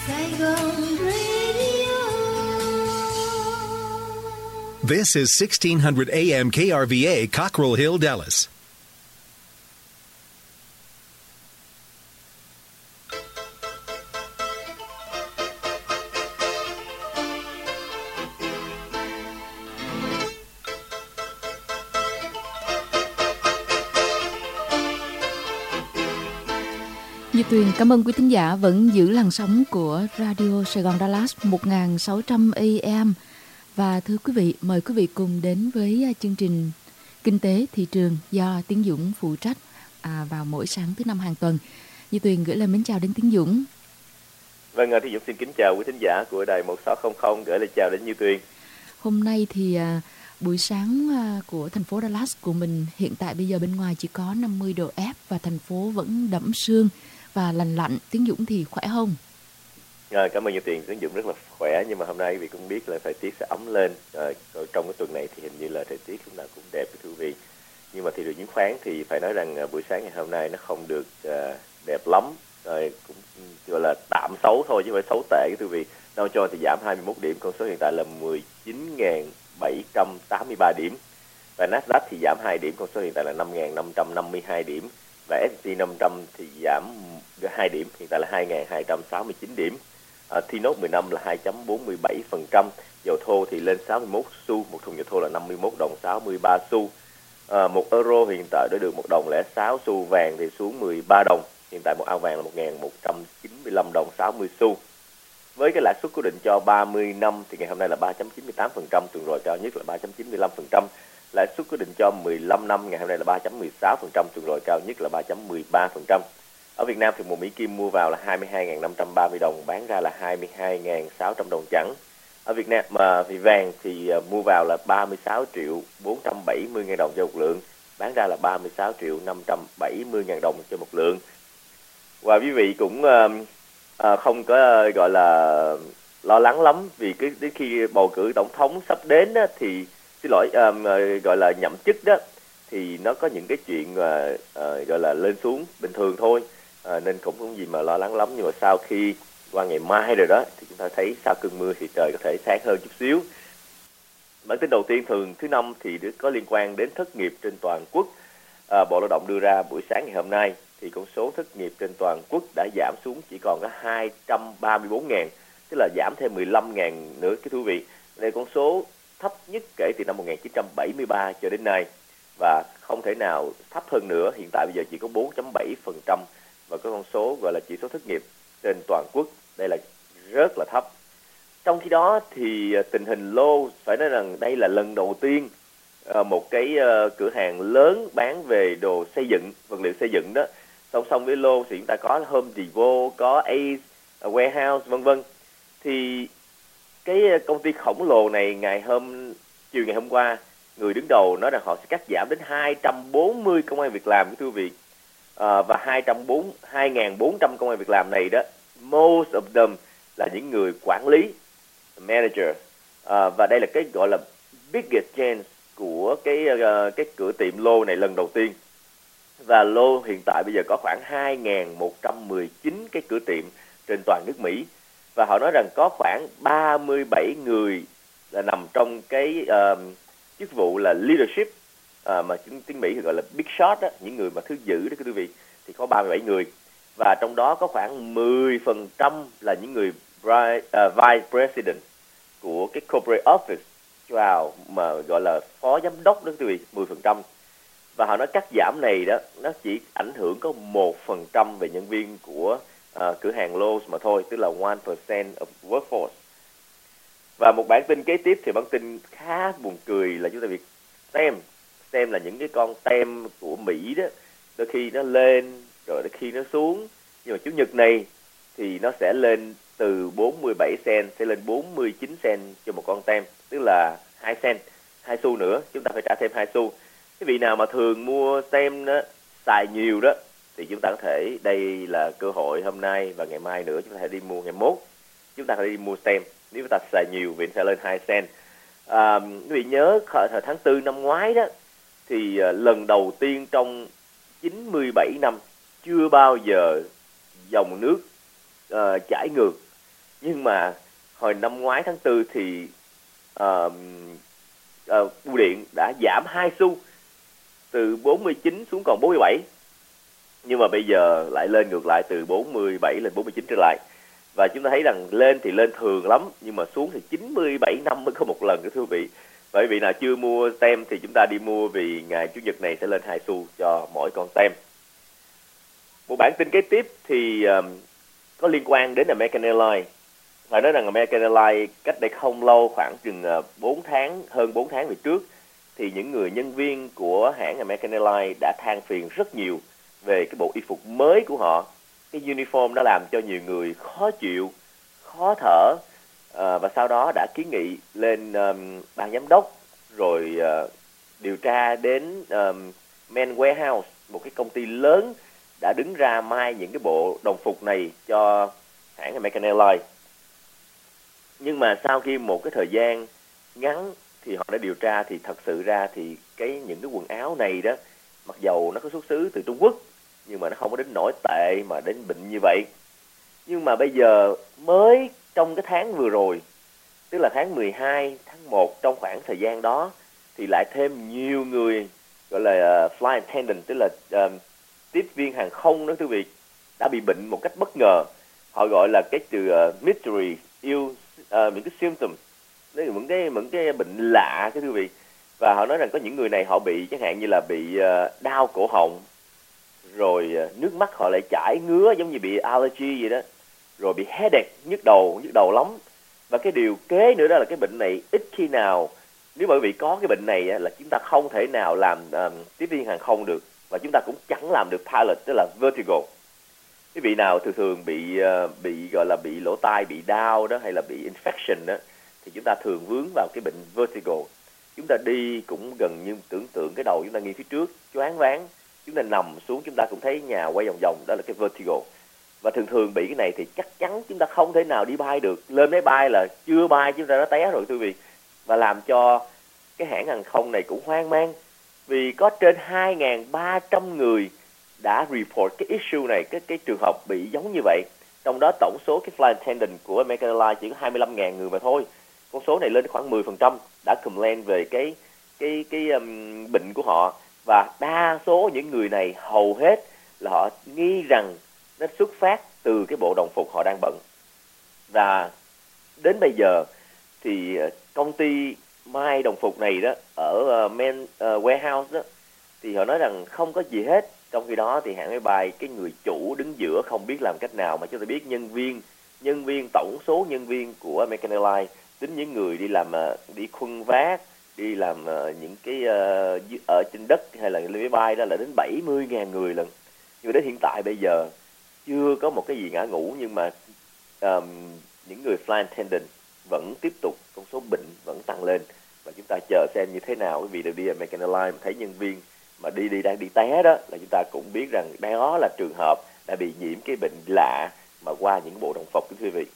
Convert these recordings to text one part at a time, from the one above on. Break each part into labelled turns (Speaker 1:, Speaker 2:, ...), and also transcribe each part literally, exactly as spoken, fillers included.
Speaker 1: Saigon Radio.
Speaker 2: This is sixteen hundred A M K R V A, Cockrell Hill, Dallas.
Speaker 3: Như Tuyền cảm ơn quý thính giả vẫn giữ làn sóng của Radio Sài Gòn Dallas một nghìn sáu trăm A M. Và thưa quý vị, mời quý vị cùng đến với chương trình Kinh tế thị trường do Tiến Dũng phụ trách à, vào mỗi sáng thứ năm hàng tuần. Như Tuyền gửi lời mến chào đến Tiến Dũng.
Speaker 4: Vâng, Tiến Dũng xin kính chào quý thính giả của đài một sáu không không, gửi lời chào đến Như Tuyền.
Speaker 3: Hôm nay thì à, buổi sáng à, của thành phố Dallas của mình hiện tại bây giờ bên ngoài chỉ có năm mươi độ F và thành phố vẫn đẫm sương và lành lạnh. Tiến Dũng thì khỏe không?
Speaker 4: À, cảm ơn Như Tuyền, Tiến Dũng rất là khỏe, nhưng mà hôm nay quý vị cũng biết là thời tiết sẽ ấm lên. À, trong cái tuần này thì hình như là thời tiết lúc nào cũng đẹp thưa quý vị. Nhưng mà thị trường chứng khoán thì phải nói rằng à, buổi sáng ngày hôm nay nó không được à, đẹp lắm, à, cũng gọi là tạm xấu thôi chứ không phải xấu tệ thưa quý vị. Dow Jones thì giảm hai mươi mốt điểm, con số hiện tại là mười chín nghìn bảy trăm tám mươi ba điểm. Và Nasdaq thì giảm hai điểm, con số hiện tại là năm nghìn năm trăm năm mươi hai điểm. Và ét and pê năm trăm thì giảm hai điểm, hiện tại là hai nghìn hai trăm sáu mươi chín điểm. Uh, T Nốt mười lăm là hai phẩy bốn mươi bảy phần trăm. Dầu thô thì lên sáu mươi mốt xu, một thùng dầu thô là năm mươi mốt đồng sáu mươi ba xu. Uh, một euro hiện tại đã được một đồng lẻ sáu xu. Vàng thì xuống mười ba đồng, hiện tại một ao vàng là một nghìn một trăm chín mươi lăm đồng sáu mươi xu. Với cái lãi suất cố định cho ba mươi năm thì ngày hôm nay là ba phẩy chín mươi tám phần trăm, tuần rồi cao nhất là ba phẩy chín mươi lăm phần trăm. Lãi suất cố định cho mười lăm năm ngày hôm nay là ba phẩy mười sáu phần trăm, tuần rồi cao nhất là ba phẩy mười ba phần trăm. Ở Việt Nam thì một Mỹ Kim mua vào là hai mươi hai nghìn năm trăm ba mươi đồng, bán ra là hai mươi hai nghìn sáu trăm đồng chẵn. Ở Việt Nam mà thì vàng thì uh, mua vào là ba mươi sáu triệu bốn trăm bảy mươi nghìn đồng cho một lượng, bán ra là ba mươi sáu triệu năm trăm bảy mươi nghìn đồng cho một lượng. Và quý vị cũng uh, uh, không có uh, gọi là lo lắng lắm, vì cái đến khi bầu cử tổng thống sắp đến đó, thì xin lỗi uh, uh, gọi là nhậm chức đó, thì nó có những cái chuyện uh, uh, gọi là lên xuống bình thường thôi. À, nên cũng không gì mà lo lắng lắm. Nhưng mà sau khi qua ngày mai rồi đó thì chúng ta thấy sau cơn mưa thì trời có thể sáng hơn chút xíu. Bản tin đầu tiên thường thứ năm thì có liên quan đến thất nghiệp trên toàn quốc. à, Bộ Lao động đưa ra buổi sáng ngày hôm nay thì con số thất nghiệp trên toàn quốc đã giảm xuống chỉ còn có hai trăm ba mươi bốn nghìn, tức là giảm thêm mười lăm nghìn nữa cái thú vị. Đây là con số thấp nhất kể từ năm một nghìn chín trăm bảy mươi ba cho đến nay, và không thể nào thấp hơn nữa. Hiện tại bây giờ chỉ có bốn phẩy bảy phần trăm và cái con số gọi là chỉ số thất nghiệp trên toàn quốc, đây là rất là thấp. Trong khi đó thì tình hình lô, phải nói rằng đây là lần đầu tiên một cái cửa hàng lớn bán về đồ xây dựng, vật liệu xây dựng đó, song song với lô thì chúng ta có Home Depot, có Ace Warehouse vân vân. Thì cái công ty khổng lồ này ngày hôm chiều ngày hôm qua, người đứng đầu nói rằng họ sẽ cắt giảm đến hai trăm bốn mươi công ăn việc làm, thưa quý vị. À, và hai nghìn bốn trăm công ăn việc làm này đó, most of them là những người quản lý, manager. À, và đây là cái gọi là biggest change của cái uh, cái cửa tiệm lô này lần đầu tiên. Và lô hiện tại bây giờ có khoảng hai nghìn một trăm mười chín cái cửa tiệm trên toàn nước Mỹ. Và họ nói rằng có khoảng ba mươi bảy người là nằm trong cái uh, chức vụ là leadership, À, mà tiếng Mỹ thì gọi là big shot đó, những người mà thứ giữ đó quý vị, thì có ba mươi bảy người, và trong đó có khoảng mười phần trăm là những người uh, vice president của cái corporate office vào mà gọi là phó giám đốc đó quý vị, mười phần trăm. Và họ nói cắt giảm này đó nó chỉ ảnh hưởng có một phần trăm về nhân viên của uh, cửa hàng Lowe's mà thôi, tức là one percent of workforce. Và một bản tin kế tiếp thì bản tin khá buồn cười là chúng ta việc xem xem là những cái con tem của Mỹ đó, đôi khi nó lên rồi đôi khi nó xuống, nhưng mà chủ nhật này thì nó sẽ lên từ bốn mươi bảy cent sẽ lên bốn mươi chín cent cho một con tem, tức là hai cent, hai xu nữa, chúng ta phải trả thêm hai xu. Cái vị nào mà thường mua tem đó, xài nhiều đó, thì chúng ta có thể, đây là cơ hội hôm nay và ngày mai nữa, chúng ta hãy đi mua, ngày mốt chúng ta phải đi mua tem. Nếu chúng ta xài nhiều thì sẽ lên hai cent. À, quý vị nhớ thời tháng tư năm ngoái đó, thì uh, lần đầu tiên trong chín mươi bảy năm chưa bao giờ dòng nước uh, chảy ngược Nhưng mà hồi năm ngoái tháng tư thì uh, uh, bưu điện đã giảm hai xu, từ bốn mươi chín xuống còn bốn mươi bảy. Nhưng mà bây giờ lại lên ngược lại, từ bốn mươi bảy lên bốn mươi chín trở lại. Và chúng ta thấy rằng lên thì lên thường lắm, nhưng mà xuống thì chín mươi bảy năm mới có một lần, thưa quý vị. Bởi vì nào chưa mua tem thì chúng ta đi mua, vì ngày Chủ nhật này sẽ lên hai xu cho mỗi con tem. Một bản tin kế tiếp thì um, có liên quan đến American Airlines. Phải nói rằng American Airlines cách đây không lâu, khoảng chừng bốn tháng, hơn bốn tháng về trước, thì những người nhân viên của hãng American Airlines đã than phiền rất nhiều về cái bộ y phục mới của họ. Cái uniform đã làm cho nhiều người khó chịu, khó thở, à, và sau đó đã kiến nghị lên um, ban giám đốc, rồi uh, điều tra đến um, Men Warehouse, một cái công ty lớn đã đứng ra may những cái bộ đồng phục này cho hãng American Airlines. Nhưng mà sau khi một cái thời gian ngắn thì họ đã điều tra, thì thật sự ra thì cái những cái quần áo này đó, mặc dầu nó có xuất xứ từ Trung Quốc, nhưng mà nó không có đến nỗi tệ mà đến bệnh như vậy. Nhưng mà bây giờ mới trong cái tháng vừa rồi, tức là tháng mười hai, tháng một, trong khoảng thời gian đó thì lại thêm nhiều người gọi là uh, flight attendant, tức là uh, tiếp viên hàng không đó, quý vị, đã bị bệnh một cách bất ngờ. Họ gọi là cái từ uh, mystery ill, uh, những cái symptom, những cái những cái bệnh lạ, cái quý vị. Và họ nói rằng có những người này họ bị chẳng hạn như là bị uh, đau cổ họng, rồi uh, nước mắt họ lại chảy ngứa giống như bị allergy vậy đó, rồi bị headache, nhức đầu, nhức đầu lắm. Và cái điều kế nữa đó là cái bệnh này ít khi nào, nếu bởi vì có cái bệnh này á, là chúng ta không thể nào làm um, tiếp viên hàng không được, và chúng ta cũng chẳng làm được pilot, tức là vertigo. Quý vị nào thường thường bị uh, bị gọi là bị lỗ tai, bị đau đó, hay là bị infection đó, thì chúng ta thường vướng vào cái bệnh vertigo. Chúng ta đi cũng gần như tưởng tượng cái đầu chúng ta nghiêng phía trước, choáng váng, chúng ta nằm xuống chúng ta cũng thấy nhà quay vòng vòng, đó là cái vertigo. Và thường thường bị cái này thì chắc chắn chúng ta không thể nào đi bay được. Lên máy bay là chưa bay chúng ta đã té rồi, quý vị. Và làm cho cái hãng hàng không này cũng hoang mang, vì có trên hai nghìn ba trăm người đã report cái issue này, cái, cái trường hợp bị giống như vậy. Trong đó tổng số cái flight attendant của American Airlines chỉ có hai mươi lăm nghìn người mà thôi. Con số này lên khoảng mười phần trăm đã complain về cái cái cái um, bệnh của họ. Và đa số những người này hầu hết là họ nghi rằng nó xuất phát từ cái bộ đồng phục họ đang bận. Và đến bây giờ thì công ty may đồng phục này đó ở uh, Men uh, Warehouse đó, thì họ nói rằng không có gì hết. Trong khi đó thì hãng máy bay, cái người chủ đứng giữa không biết làm cách nào, mà chúng ta biết nhân viên nhân viên tổng số nhân viên của American Airlines, tính những người đi làm uh, đi khuân vác, đi làm uh, những cái uh, ở trên đất hay là lên máy bay đó là đến bảy mươi nghìn người lần. Nhưng đến hiện tại bây giờ chưa có một cái gì ngã ngũ, nhưng mà um, những người flight attendant vẫn tiếp tục, con số bệnh vẫn tăng lên. Và chúng ta chờ xem như thế nào. Quý vị đều đi American Airlines mà thấy nhân viên mà đi đi đang đi té đó, là chúng ta cũng biết rằng đó là trường hợp đã bị nhiễm cái bệnh lạ mà qua những bộ đồng phục, quý vị.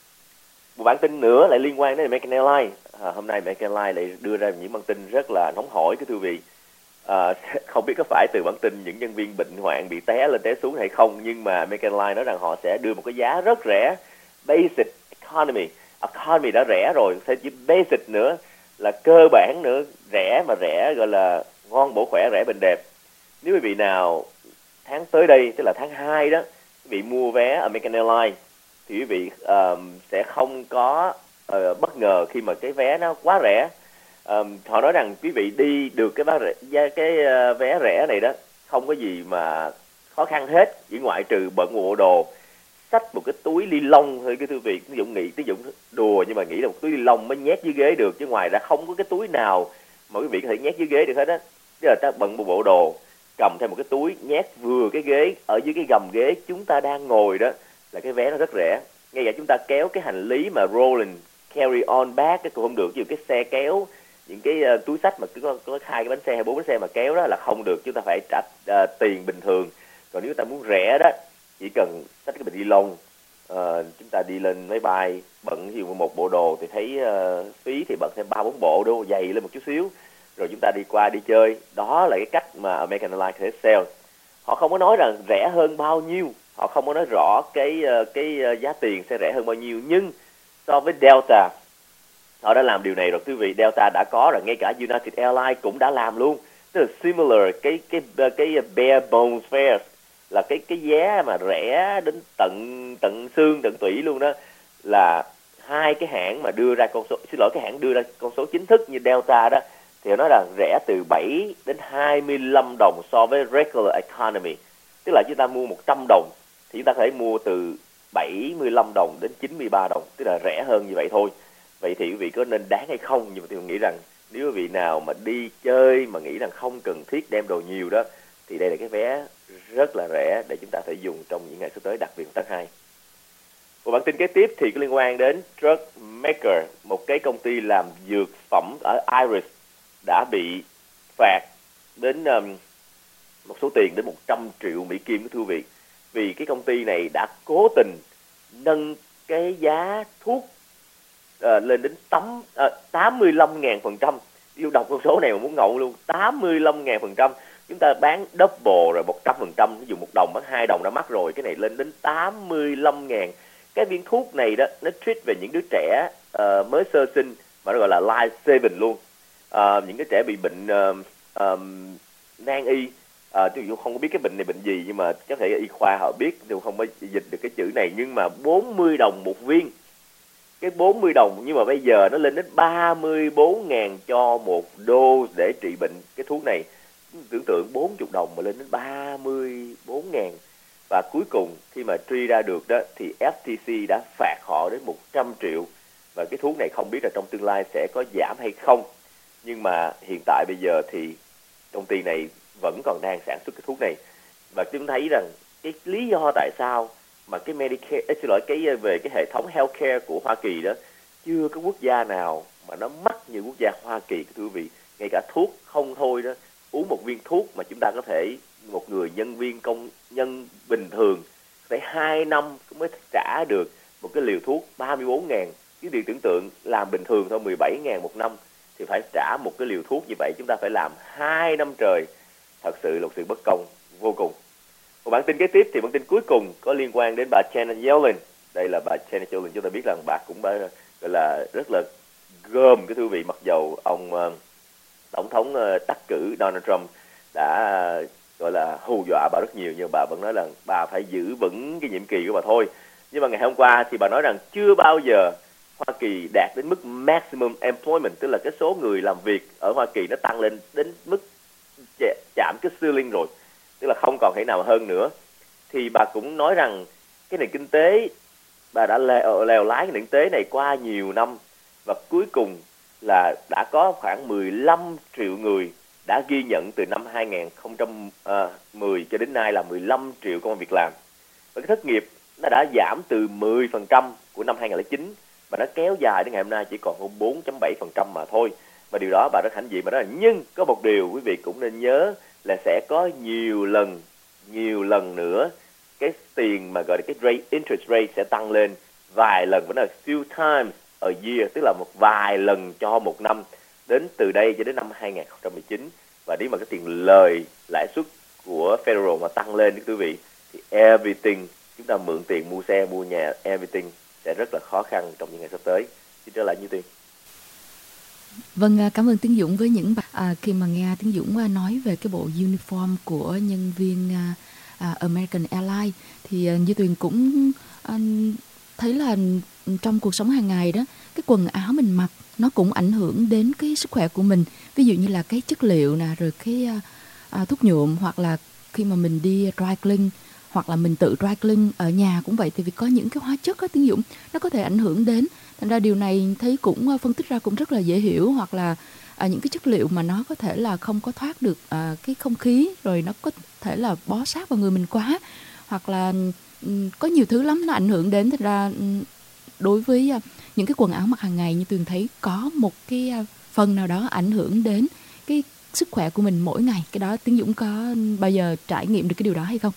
Speaker 4: Một bản tin nữa lại liên quan đến American Airlines. À, hôm nay American Airlines lại đưa ra những bản tin rất là nóng hổi, quý vị. À, không biết có phải từ bản tin những nhân viên bệnh hoạn bị té lên té xuống hay không, nhưng mà American Airlines nói rằng họ sẽ đưa một cái giá rất rẻ, basic economy. Economy đã rẻ rồi, sẽ chỉ basic nữa là cơ bản nữa, rẻ mà rẻ gọi là ngon bổ khỏe, rẻ bền đẹp. Nếu quý vị nào tháng tới đây, tức là tháng hai đó, quý vị mua vé American Airlines thì quý vị uh, sẽ không có uh, bất ngờ khi mà cái vé nó quá rẻ. Um, họ nói rằng quý vị đi được cái vé rẻ, cái uh, vé rẻ này đó không có gì mà khó khăn hết, chỉ ngoại trừ bận bộ đồ, xách một cái túi ni lông thôi, cái quý vị ví dụ nghĩ, ví dụ đùa nhưng mà nghĩ là một túi ni lông mới nhét dưới ghế được, chứ ngoài ra không có cái túi nào mà quý vị có thể nhét dưới ghế được hết á. Tức là ta bận một bộ đồ, cầm theo một cái túi nhét vừa cái ghế, ở dưới cái gầm ghế chúng ta đang ngồi đó, là cái vé nó rất rẻ. Ngay cả chúng ta kéo cái hành lý mà rolling carry on bag cái cũng không được, ví dụ cái xe kéo những cái uh, túi xách mà cứ có, có hai cái bánh xe hay bốn bánh xe mà kéo đó là không được, chúng ta phải trả uh, tiền bình thường. Còn nếu ta muốn rẻ đó, chỉ cần xách cái bịch ni lông, uh, chúng ta đi lên máy bay bận ví dụ một bộ đồ thì thấy uh, phí thì bận thêm ba bốn bộ đâu, dày lên một chút xíu, rồi chúng ta đi qua đi chơi. Đó là cái cách mà American Airlines có thể sell. Họ không có nói rằng rẻ hơn bao nhiêu, họ không có nói rõ cái cái giá tiền sẽ rẻ hơn bao nhiêu, nhưng so với Delta, họ đã làm điều này rồi quý vị. Delta đã có rồi, ngay cả United Airlines cũng đã làm luôn. Tức là similar, cái cái cái bare bones fare là cái cái giá mà rẻ đến tận tận xương tận tủy luôn đó, là hai cái hãng mà đưa ra con số, xin lỗi, cái hãng đưa ra con số chính thức như Delta đó thì nó là rẻ từ bảy đến hai mươi lăm đồng so với regular economy. Tức là chúng ta mua một trăm đồng thì chúng ta có thể mua từ bảy mươi lăm đồng đến chín mươi ba đồng, tức là rẻ hơn như vậy thôi. Vậy thì quý vị có nên đáng hay không? Nhưng mà tôi nghĩ rằng nếu quý vị nào mà đi chơi mà nghĩ rằng không cần thiết đem đồ nhiều đó, thì đây là cái vé rất là rẻ để chúng ta thể dùng trong những ngày sắp tới, đặc biệt tháng hai. Một bản tin kế tiếp thì có liên quan đến Drug Maker, một cái công ty làm dược phẩm ở Iris đã bị phạt đến um, một số tiền đến một trăm triệu Mỹ Kim của thư viện, vì cái công ty này đã cố tình nâng cái giá thuốc uh, lên đến tám mươi lăm nghìn phần trăm. Yêu đọc con số này mà muốn ngậu luôn, tám mươi lăm nghìn phần trăm. Chúng ta bán double rồi một trăm phần trăm, ví dụ một đồng bán hai đồng đã mắc rồi, cái này lên đến tám mươi lăm nghìn. Cái viên thuốc này đó, nó treat về những đứa trẻ uh, mới sơ sinh mà nó gọi là life saving luôn. Uh, những cái trẻ bị bệnh uh, um, nan y, uh, tôi không có biết cái bệnh này bệnh gì, nhưng mà có thể y khoa họ biết, tôi không có dịch được cái chữ này, nhưng mà bốn mươi đồng một viên. Cái bốn mươi đồng, nhưng mà bây giờ nó lên đến ba mươi bốn nghìn cho một đô để trị bệnh cái thuốc này. Tưởng tượng bốn mươi đồng mà lên đến ba mươi bốn nghìn. Và cuối cùng khi mà truy ra được đó thì F T C đã phạt họ đến một trăm triệu. Và cái thuốc này không biết là trong tương lai sẽ có giảm hay không. Nhưng mà hiện tại bây giờ thì công ty này vẫn còn đang sản xuất cái thuốc này. Và chúng thấy rằng cái lý do tại sao mà cái Medicare, eh, xin lỗi, cái về cái hệ thống healthcare của Hoa Kỳ đó, chưa có quốc gia nào mà nó mắc như quốc gia Hoa Kỳ, thưa quý vị. Ngay cả thuốc không thôi đó, uống một viên thuốc mà chúng ta có thể, một người nhân viên công nhân bình thường phải hai năm mới trả được một cái liều thuốc ba mươi bốn nghìn. Cái điều tưởng tượng làm bình thường thôi mười bảy nghìn một năm thì phải trả một cái liều thuốc như vậy, chúng ta phải làm hai năm trời. Thật sự là một sự bất công vô cùng. Một bản tin kế tiếp thì bản tin cuối cùng có liên quan đến bà Janet Yellen. Đây là bà Janet Yellen, chúng ta biết rằng bà cũng gọi là rất là gớm cái thưa vị, mặc dầu ông uh, tổng thống uh, đắc cử Donald Trump đã uh, gọi là hù dọa bà rất nhiều, nhưng bà vẫn nói là bà phải giữ vững cái nhiệm kỳ của bà thôi. Nhưng mà ngày hôm qua thì bà nói rằng chưa bao giờ Hoa Kỳ đạt đến mức maximum employment, tức là cái số người làm việc ở Hoa Kỳ nó tăng lên đến mức chạm cái ceiling rồi, tức là không còn thể nào hơn nữa. Thì bà cũng nói rằng cái nền kinh tế, bà đã lèo, lèo lái cái nền kinh tế này qua nhiều năm, và cuối cùng là đã có khoảng mười lăm triệu người đã ghi nhận từ năm hai nghìn không trăm mười cho đến nay là mười lăm triệu công an việc làm. Và cái thất nghiệp nó đã giảm từ mười phần trăm của năm hai nghìn không trăm lẻ chín và nó kéo dài đến ngày hôm nay chỉ còn hơn bốn phẩy bảy phần trăm mà thôi. Và điều đó bà rất hãnh diện mà nói là, nhưng có một điều quý vị cũng nên nhớ là sẽ có nhiều lần, nhiều lần nữa cái tiền mà gọi là cái rate, interest rate sẽ tăng lên vài lần, vẫn là few times a year, tức là một vài lần cho một năm, đến từ đây cho đến năm hai nghìn không trăm mười chín. Và nếu mà cái tiền lời lãi suất của Federal mà tăng lên, quý vị, thì everything, chúng ta mượn tiền mua xe, mua nhà, everything sẽ rất là khó khăn trong những ngày sắp tới. Xin trở lại Như Tiên.
Speaker 3: Vâng, cảm ơn Tiến Dũng với những à, khi mà nghe Tiến Dũng nói về cái bộ uniform của nhân viên à, American Airlines thì à, Như Tuyền cũng à, thấy là trong cuộc sống hàng ngày đó, cái quần áo mình mặc nó cũng ảnh hưởng đến cái sức khỏe của mình. Ví dụ như là cái chất liệu nè, rồi cái à, thuốc nhuộm, hoặc là khi mà mình đi dry clean, hoặc là mình tự dry clean ở nhà cũng vậy, thì vì có những cái hóa chất á, Tiến Dũng, nó có thể ảnh hưởng đến. Thành ra điều này thấy cũng phân tích ra cũng rất là dễ hiểu, hoặc là à, những cái chất liệu mà nó có thể là không có thoát được à, cái không khí, rồi nó có thể là bó sát vào người mình quá, hoặc là um, có nhiều thứ lắm nó ảnh hưởng đến. Thành ra um, đối với uh, những cái quần áo mặc hàng ngày, như Tuyền thấy có một cái uh, phần nào đó ảnh hưởng đến cái sức khỏe của mình mỗi ngày. Cái đó Tiến Dũng có bao giờ trải nghiệm được cái điều đó hay không?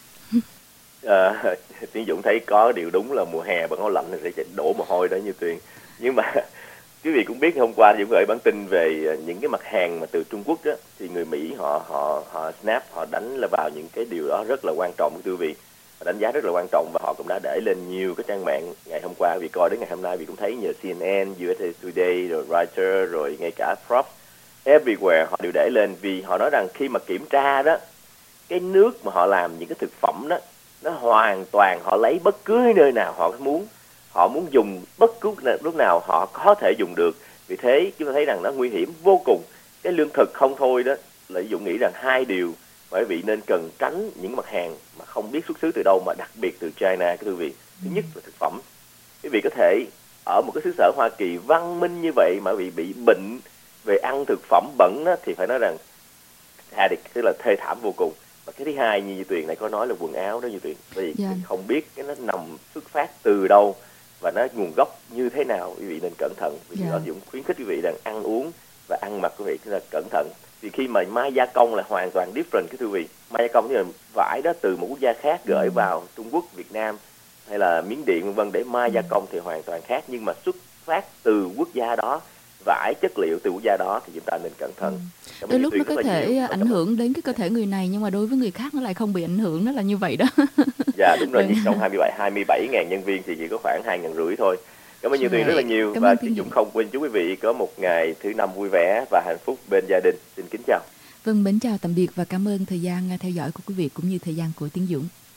Speaker 4: À, Tiến Dũng thấy có điều đúng là mùa hè bằng áo lạnh thì sẽ đổ mồ hôi đó Như Tuyền. Nhưng mà quý vị cũng biết hôm qua Dũng gửi bản tin về những cái mặt hàng mà từ Trung Quốc đó, thì người Mỹ họ họ họ snap, họ đánh là vào những cái điều đó rất là quan trọng của quý vị. đánh giá rất là quan trọng, và họ cũng đã để lên nhiều cái trang mạng ngày hôm qua. Vì coi đến ngày hôm nay vì cũng thấy nhờ xê en en, u ét a Today, rồi Reuters, rồi ngay cả Forbes, everywhere họ đều để lên, vì họ nói rằng khi mà kiểm tra đó, cái nước mà họ làm những cái thực phẩm đó, nó hoàn toàn họ lấy bất cứ nơi nào họ muốn, họ muốn dùng bất cứ lúc nào họ có thể dùng được. Vì thế chúng ta thấy rằng nó nguy hiểm vô cùng. Cái lương thực không thôi đó, là Dũng nghĩ rằng hai điều bởi vì nên cần tránh những mặt hàng mà không biết xuất xứ từ đâu, mà đặc biệt từ China, cái quý vị. Thứ nhất là thực phẩm. Quý vị có thể ở một cái xứ sở Hoa Kỳ văn minh như vậy mà bị bị bệnh về ăn thực phẩm bẩn đó, thì phải nói rằng addict, tức là thê thảm vô cùng. Và cái thứ hai như Như Tuyền này có nói là quần áo đó Như Tuyền, vì yeah. không biết cái nó nằm xuất phát từ đâu và nó nguồn gốc như thế nào, quý vị nên cẩn thận. Vì yeah. Dũng khuyến khích quý vị rằng ăn uống và ăn mặc quý vị là cẩn thận. Vì khi mà mai gia công là hoàn toàn different cái thưa quý vị. Mai gia công như là vải đó từ một quốc gia khác gửi ừ. vào Trung Quốc, Việt Nam hay là Miến Điện vân vân để mai gia công thì hoàn toàn khác, nhưng mà xuất phát từ quốc gia đó, vải chất liệu từ quốc gia đó thì chúng ta nên cẩn thận.
Speaker 3: Ừ. Đôi lúc nó có thể nhiều. ảnh hưởng đến cái cơ thể người này, nhưng mà đối với người khác nó lại không bị ảnh hưởng, nó là như vậy đó.
Speaker 4: Dạ đúng rồi, trong hai mươi bảy nghìn nhân viên thì chỉ có khoảng hai nghìn rưỡi thôi. Cảm ơn Như Tuyền rất là nhiều. Cảm và Dũng không quên chúc quý vị có một ngày thứ năm vui vẻ và hạnh phúc bên gia đình. Xin kính chào.
Speaker 3: Vâng, mến chào tạm biệt và cảm ơn thời gian theo dõi của quý vị cũng như thời gian của Tiến Dũng.